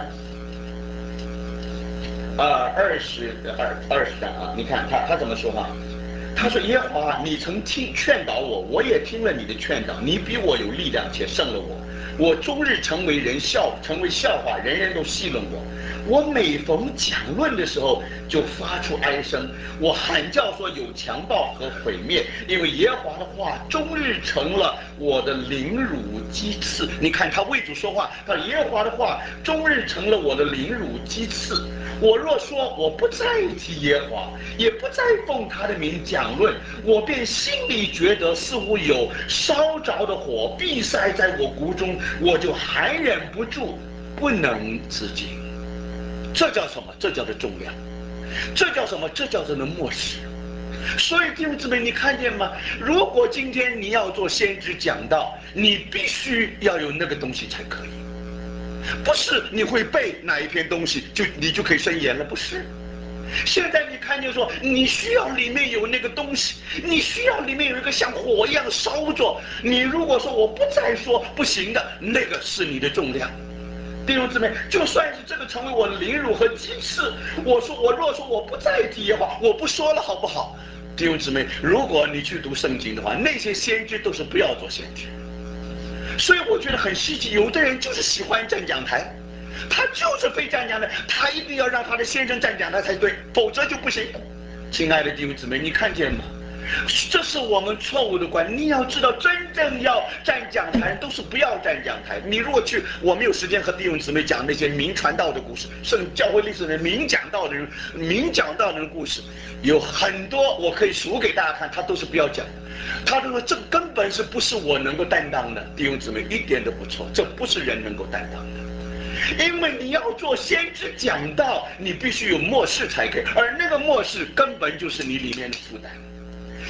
？20章啊，你看他怎么说哈？他说：“耶和华，你曾劝导我，我也听了你的劝导。你比我有力量，且胜了我。我终日成为笑话，人人都戏论我。我每逢讲论的时候，就发出哀声。我喊叫说有强暴和毁灭，因为耶和华的话终日成了我的凌辱讥刺。你看他为主说话，他耶和华的话终日成了我的凌辱讥刺。我若说我不再提耶和华，也不再奉他的名讲论，我便心里觉得似乎有烧着的火闭塞在我骨中，我就含忍不住，不能自禁。”这叫什么？这叫做重量。这叫什么？这叫做能漠视。所以弟兄姊妹，你看见吗？如果今天你要做先知讲道，你必须要有那个东西才可以。不是你会背哪一篇东西你就可以申言了，不是。现在你看见说，你需要里面有那个东西，你需要里面有一个像火一样烧着。你如果说我不再说，不行的，那个是你的重量。弟兄姊妹，就算是这个成为我的凌辱和讥刺，我若说我不再提耶和华，我不说了，好不好？弟兄姊妹，如果你去读圣经的话，那些先知都是不要做先知。所以我觉得很稀奇，有的人就是喜欢站讲台，他就是非站讲台，他一定要让他的先生站讲台才对，否则就不行。亲爱的弟兄姊妹，你看见吗？这是我们错误的观念。你要知道，真正要站讲台都是不要站讲台。你如果去，我没有时间和弟兄姊妹讲那些明传道的故事，圣教会历史的明讲道的人故事，有很多我可以数给大家看，他都是不要讲的。他都说这根本是不是我能够担当的。弟兄姊妹一点都不错，这不是人能够担当的。因为你要做先知讲道，你必须有默示才可以，而那个默示根本就是你里面的负担。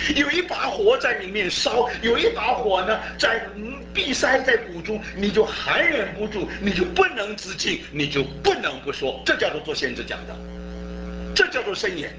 有一把火在里面烧，有一把火呢在闭塞在骨中，你就含忍不住，你就不能自禁，你就不能不说，这叫做做先知讲道，这叫做申言。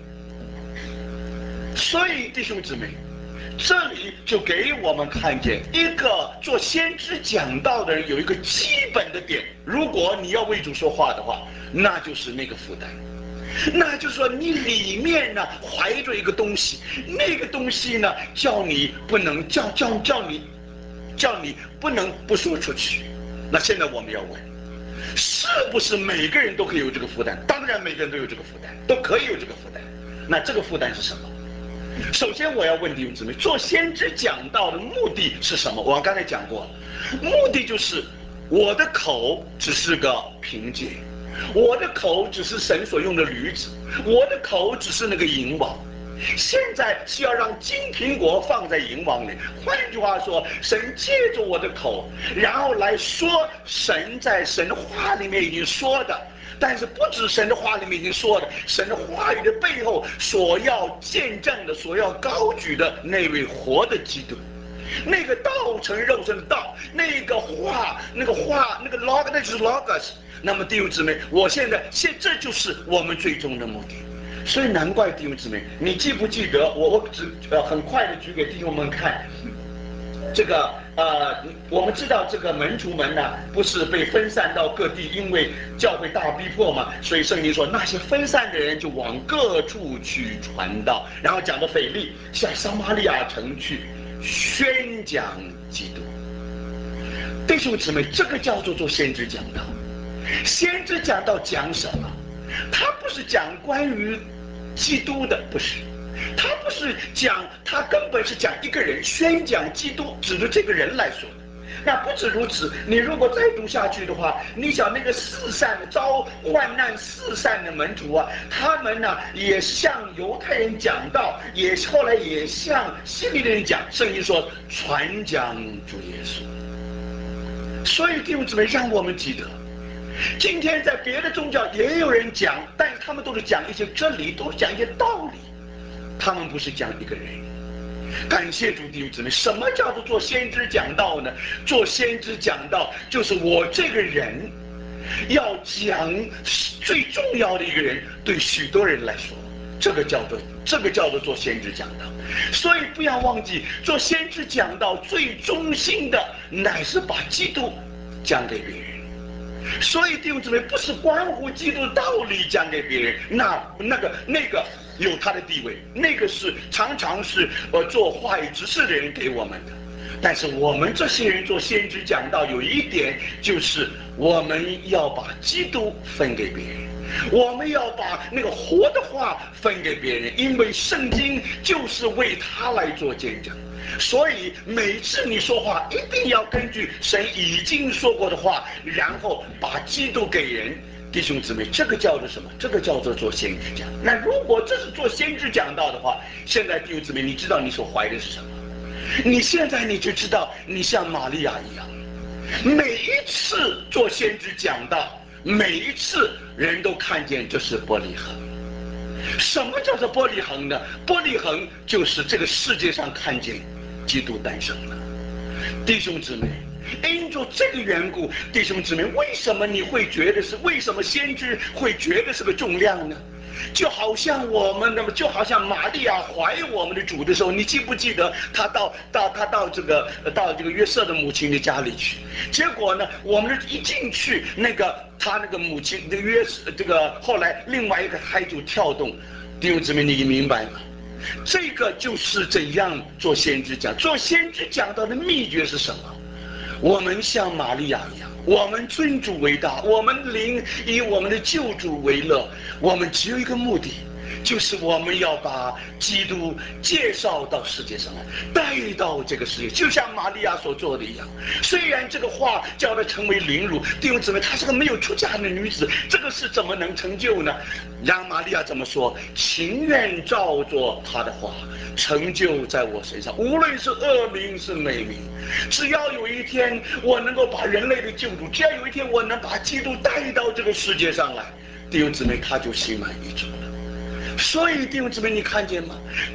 所以弟兄姊妹，这里就给我们看见一个做先知讲道的人有一个基本的点，如果你要为主说话的话，那就是那个负担，那就是说你里面呢怀着一个东西，那个东西呢叫你不能叫你不能不说出去。那现在我们要问，是不是每个人都可以有这个负担？当然每个人都有这个负担，都可以有这个负担。那这个负担是什么？首先我要问弟兄姊妹，做先知讲道的目的是什么？我刚才讲过了，目的就是我的口只是个凭借，我的口只是神所用的驴子，我的口只是那个银网。现在是要让金苹果放在银网里，换句话说，神借着我的口，然后来说神在神的话里面已经说的，但是不止神的话里面已经说的，神的话语的背后所要见证的，所要高举的那位活的基督，那个道成肉身的道，那个话，那个 log， 那就是 logos。那么弟兄姊妹，这就是我们最终的目的。所以难怪弟兄姊妹，你记不记得我只很快的举给弟兄们看，这个我们知道这个门徒们呢，不是被分散到各地，因为教会大逼迫嘛，所以圣经说那些分散的人就往各处去传道，然后讲到腓利向撒玛利亚城去宣讲基督。弟兄姊妹，这个叫做先知讲道。先知讲道讲什么？他不是讲关于基督的，不是，他不是讲，他根本是讲一个人，宣讲基督，指着这个人来说的。那不止如此，你如果再读下去的话，你想那个四散的遭患难四散的门徒啊，他们呢也向犹太人讲道，也后来也向希利的人讲，圣经说传讲主耶稣。所以弟兄姊妹，让我们记得，今天在别的宗教也有人讲，但是他们都是讲一些真理，都是讲一些道理，他们不是讲一个人。感谢主弟兄姊妹，什么叫做做先知讲道呢？做先知讲道就是我这个人要讲最重要的一个人，对许多人来说，这个叫做做先知讲道。所以不要忘记，做先知讲道最中心的乃是把基督讲给别人。所以弟兄姊妹，不是关乎基督的道理讲给别人，那个有他的地位，那个是常常是做话语指示的人给我们的。但是我们这些人做先知讲道有一点，就是我们要把基督分给别人，我们要把那个活的话分给别人，因为圣经就是为他来做见证。所以每次你说话一定要根据神已经说过的话，然后把基督给人。弟兄姊妹，这个叫做什么？这个叫做做先知讲。那如果这是做先知讲道的话，现在弟兄姊妹，你知道你所怀的是什么？你现在你就知道，你像玛利亚一样，每一次做先知讲道，每一次人都看见这是伯利恒。什么叫做伯利恒呢？伯利恒就是这个世界上看见基督诞生了。弟兄姊妹，因着这个缘故，弟兄姊妹，为什么你会觉得是？为什么先知会觉得是个重量呢？就好像就好像玛利亚怀我们的主的时候，你记不记得他到这个约瑟的母亲的家里去？结果呢，我们一进去，他那个母亲这个后来另外一个胎就跳动。弟兄姊妹，你明白吗？这个就是怎样做先知讲。做先知讲道的秘诀是什么？我们像玛利亚一样，我们尊主为大，我们灵以我们的救主为乐。我们只有一个目的，就是我们要把基督介绍到世界上来，带到这个世界，就像玛利亚所做的一样。虽然这个话叫她成为凌辱，弟兄姊妹，她是个没有出嫁的女子，这个事怎么能成就呢？让玛利亚怎么说？情愿照着她的话成就在我身上，无论是恶名是美名，只要有一天我能够把人类的救主，只要有一天我能把基督带到这个世界上来，弟兄姊妹，他就心满意足了。所以弟兄姊妹，你看见吗？等到主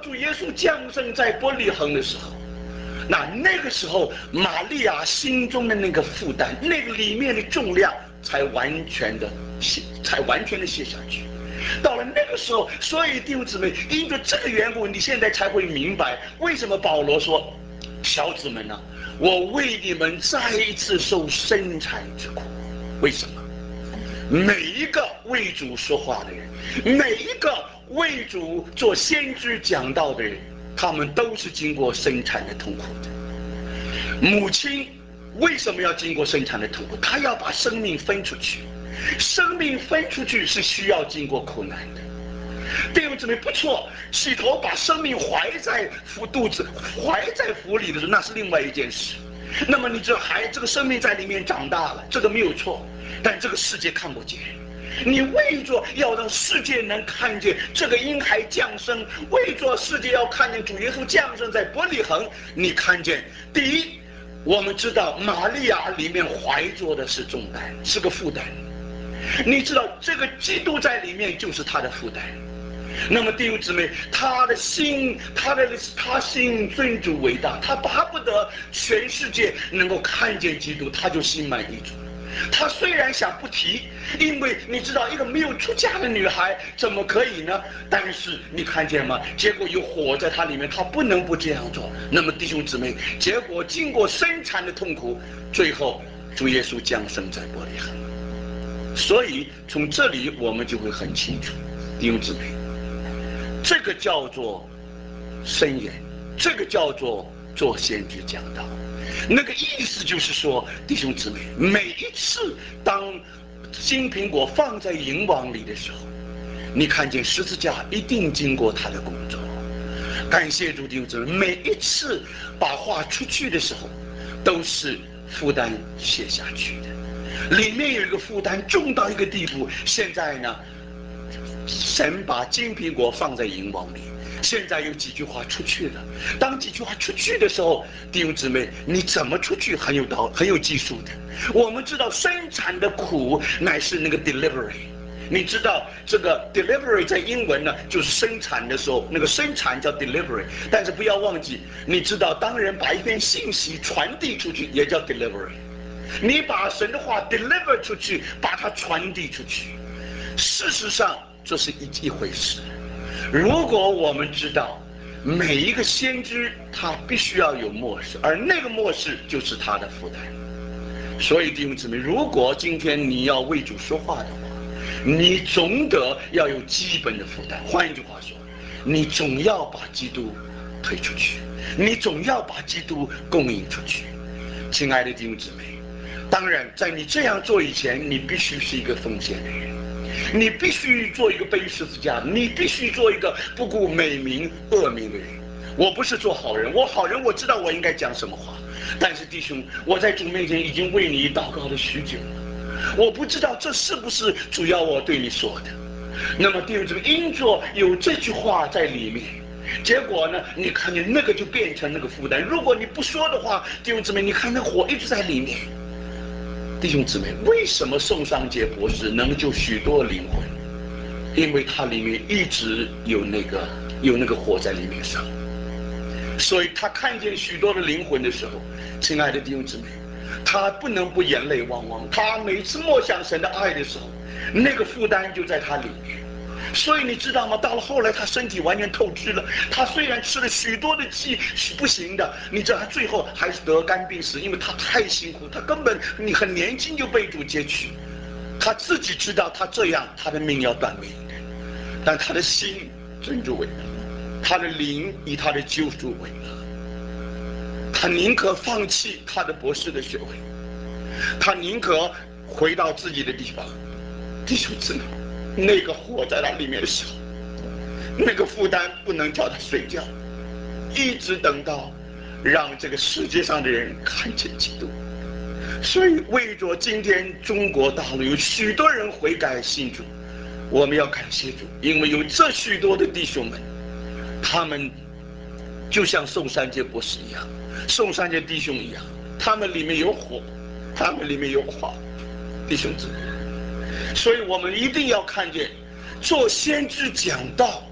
主耶稣降生在伯利恒的时候，那个时候玛利亚心中的那个负担，那个里面的重量才完全的卸下去。到了那个时候，所以弟兄姊妹，因着这个缘故，你现在才会明白为什么保罗说：“小子们啊，我为你们再一次受生产之苦。”为什么？每一个为主说话的人，每一个为主做先知讲道的人，他们都是经过生产的痛苦的。母亲为什么要经过生产的痛苦？她要把生命分出去，生命分出去是需要经过苦难的。弟兄姊妹，不错，起头把生命怀在肚子、怀在腹里的时候，那是另外一件事。那么你这个生命在里面长大了，这个没有错，但这个世界看不见。你为着要让世界能看见这个婴孩降生，为着世界要看见主耶稣降生在伯利恒，你看见第一，我们知道玛利亚里面怀着的是重担，是个负担。你知道这个基督在里面就是他的负担。那么弟兄姊妹，他心尊主为大，他巴不得全世界能够看见基督，他就心满意足了。他虽然想不提，因为你知道一个没有出嫁的女孩怎么可以呢？但是你看见吗？结果有火在他里面，他不能不这样做。那么弟兄姊妹，结果经过生产的痛苦，最后主耶稣降生在伯利恒。所以从这里我们就会很清楚，弟兄姊妹，这个叫做申言，这个叫做做先知讲道。那个意思就是说，弟兄姊妹，每一次当金苹果放在银网里的时候，你看见十字架一定经过他的工作。感谢主，弟兄姊妹，每一次把话出去的时候，都是负担卸下去的。里面有一个负担重到一个地步，现在呢，神把金苹果放在银网里，现在有几句话出去了。当几句话出去的时候，弟兄姊妹，你怎么出去很有技术的。我们知道生产的苦乃是那个 delivery， 你知道这个 delivery 在英文呢，就是生产的时候，那个生产叫 delivery。但是不要忘记，你知道当人把一篇信息传递出去也叫 delivery， 你把神的话 deliver 出去，把它传递出去，事实上这是一回事。如果我们知道每一个先知他必须要有末世，而那个末世就是他的负担。所以弟兄姊妹，如果今天你要为主说话的话，你总得要有基本的负担。换一句话说，你总要把基督推出去，你总要把基督供应出去。亲爱的弟兄姊妹，当然在你这样做以前，你必须是一个奉献的人，你必须做一个背十字架，你必须做一个不顾美名恶名的人。我不是做好人，我好人，我知道我应该讲什么话，但是弟兄，我在主面前已经为你祷告了许久了，我不知道这是不是主要我对你说的。那么弟兄姊妹，因着有这句话在里面，结果呢，你看见那个就变成那个负担。如果你不说的话，弟兄姊妹，你看那火一直在里面。弟兄姊妹，为什么宋尚杰博士能救许多灵魂？因为他里面一直有那个火在里面烧。所以他看见许多的灵魂的时候，亲爱的弟兄姊妹，他不能不眼泪汪汪。他每次默想神的爱的时候，那个负担就在他里面。所以你知道吗？到了后来，他身体完全透支了。他虽然吃了许多的剂是不行的，你知道他最后还是得肝病死，因为他太辛苦，他根本你很年轻就被主接去。他自己知道他这样他的命要断命的，但他的心尊主为乐，他的灵以他的救赎为乐。他宁可放弃他的博士的学位，他宁可回到自己的地方。弟兄姊妹，那个火在他里面烧，那个负担不能叫他睡觉，一直等到让这个世界上的人看见基督。所以为着今天中国大陆有许多人悔改信主，我们要感谢主，因为有这许多的弟兄们，他们就像宋三杰博士一样，宋三杰弟兄一样，他们里面有火，他们里面有话，弟兄姊妹。所以我们一定要看见做先知讲道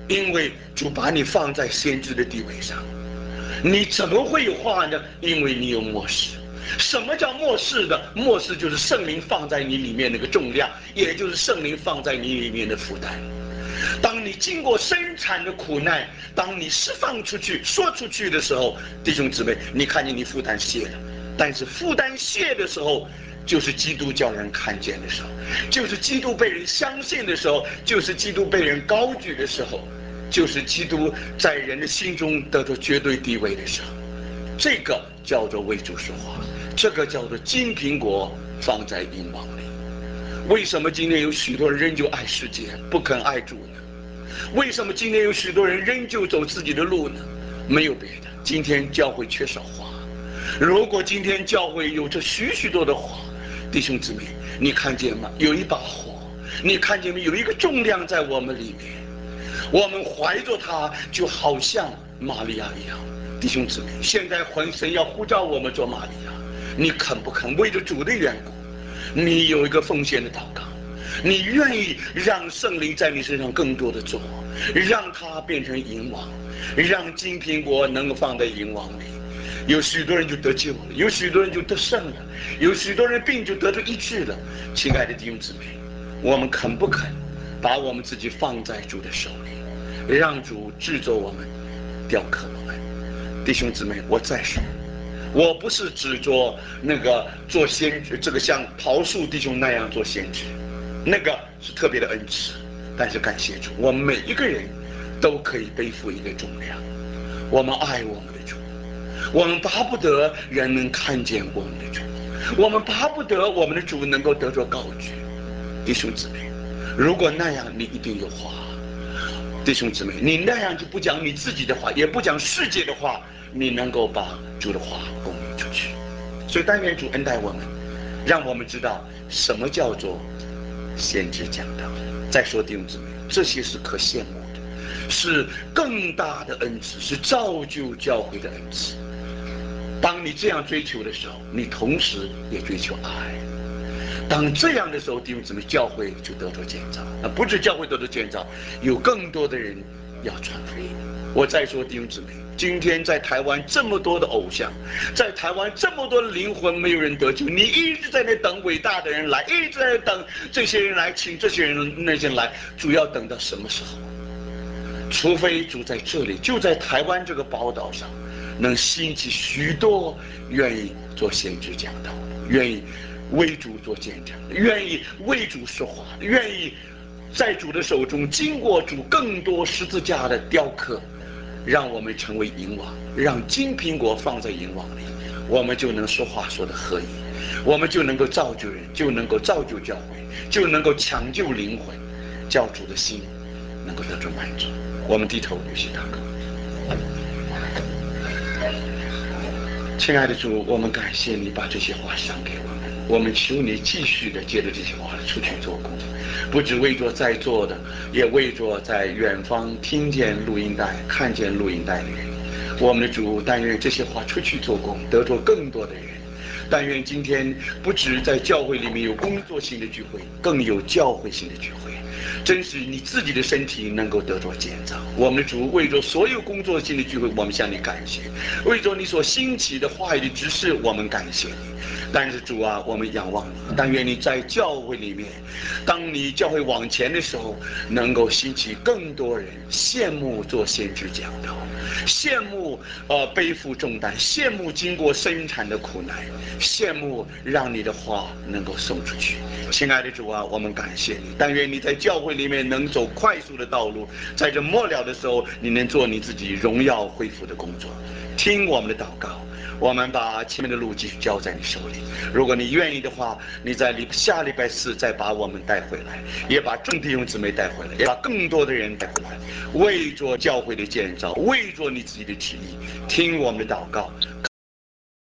因为主把你放在先知的地位上。你怎么会有话呢？因为你有默示。什么叫默示的？默示就是圣灵放在你里面那个重量，也就是圣灵放在你里面的负担。当你经过生产的苦难，当你释放出去、说出去的时候，弟兄姊妹，你看见你负担卸了。但是负担卸的时候，就是基督叫人看见的时候，就是基督被人相信的时候，就是基督被人高举的时候，就是基督在人的心中得到绝对地位的时候。这个叫做为主说话，这个叫做金苹果放在银网里。为什么今天有许多人仍旧爱世界，不肯爱主呢？为什么今天有许多人仍旧走自己的路呢？没有别的，今天教会缺少话。如果今天教会有着许许多的话，弟兄姊妹，你看见吗？有一把火，你看见没？有一个重量在我们里面，我们怀着它，就好像玛利亚一样。弟兄姊妹，现在神要呼召我们做玛利亚，你肯不肯为着主的缘故，你有一个奉献的祷告，你愿意让圣灵在你身上更多的做，让它变成银网，让金苹果能够放在银网里。有许多人就得救了，有许多人就得胜了，有许多人病就得到医治了。亲爱的弟兄姊妹，我们肯不肯把我们自己放在主的手里，让主制作我们，雕刻我们。弟兄姊妹，我再说，我不是指着那个做先知，这个像桃树弟兄那样做先知，那个是特别的恩赐。但是感谢主，我们每一个人都可以背负一个重量。我们爱我们的主，我们巴不得人能看见我们的主，我们巴不得我们的主能够得着高举。弟兄姊妹，如果那样，你一定有话。弟兄姊妹，你那样就不讲你自己的话，也不讲世界的话，你能够把主的话公领出去。所以但愿主恩待我们，让我们知道什么叫做先知讲道。再说弟兄姊妹，这些是可羡慕的，是更大的恩赐，是造就教会的恩赐。当你这样追求的时候，你同时也追求爱。当这样的时候，弟兄姊妹，教会就得着建造。那不止教会得着建造，有更多的人要传福音。我再说，弟兄姊妹，今天在台湾这么多的偶像，在台湾这么多的灵魂没有人得救，你一直在那等伟大的人来，一直在那等这些人来，请这些人那些人来，主要等到什么时候？除非主在这里，就在台湾这个宝岛上，能兴起许多愿意做先知讲道，愿意为主做见证，愿意为主说话，愿意在主的手中经过主更多十字架的雕刻，让我们成为银网，让金苹果放在银网里，我们就能说话说得合宜，我们就能够造就人，就能够造就教会，就能够抢救灵魂，教主的心能够得到满足。我们低头有些祷告。亲爱的主，我们感谢你把这些话赏给我们，我们求你继续的借着这些话出去做工，不只为着在座的，也为着在远方听见录音带、看见录音带的人。我们的主，但愿这些话出去做工，得着更多的人。但愿今天不止在教会里面有工作性的聚会，更有教会性的聚会。真是你自己的身体能够得着建造。我们的主，为着所有工作性的聚会，我们向你感谢；为着你所兴起的话语的指示，我们感谢你。但是主啊，我们仰望你，但愿你在教会里面，当你教会往前的时候，能够兴起更多人羡慕做先知讲道，羡慕背负重担，羡慕经过生产的苦难，羡慕让你的话能够送出去。亲爱的主啊，我们感谢你，但愿你在教会里面能走快速的道路，在这末了的时候，你能做你自己荣耀恢复的工作。听我们的祷告，我们把前面的路继续交在你手里。如果你愿意的话，你在下礼拜四再把我们带回来，也把众弟兄姊妹带回来，也把更多的人带回来，为着教会的建造，为着你自己的旨意，听我们的祷告，